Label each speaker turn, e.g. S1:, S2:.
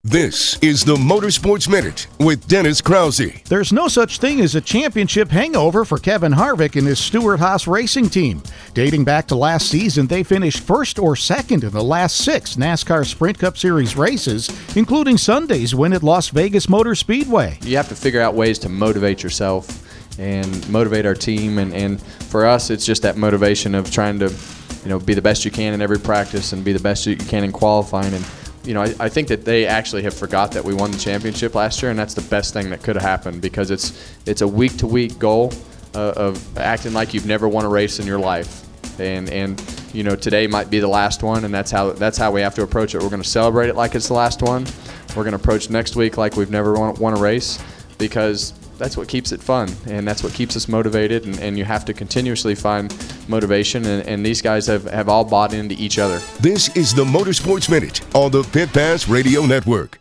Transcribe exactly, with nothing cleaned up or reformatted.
S1: This is the Motorsports Minute with Dennis Krause.
S2: There's no such thing as a championship hangover for Kevin Harvick and his Stewart-Haas racing team. Dating back to last season, they finished first or second in the last six NASCAR Sprint Cup Series races, including Sunday's win at Las Vegas Motor Speedway.
S3: You have to figure out ways to motivate yourself and motivate our team, and, and for us, it's just that motivation of trying to, you know, be the best you can in every practice and be the best you can in qualifying. And you know, I, I think that they actually have forgot that we won the championship last year, and that's the best thing that could have happened, because it's it's a week-to-week goal uh, of acting like you've never won a race in your life. And and you know, today might be the last one, and that's how that's how we have to approach it. We're going to celebrate it like it's the last one. We're going to approach next week like we've never won, won a race, because that's what keeps it fun, and that's what keeps us motivated, and, and you have to continuously find motivation, and, and these guys have, have all bought into each other.
S1: This is the Motorsports Minute on the Pit Pass Radio Network.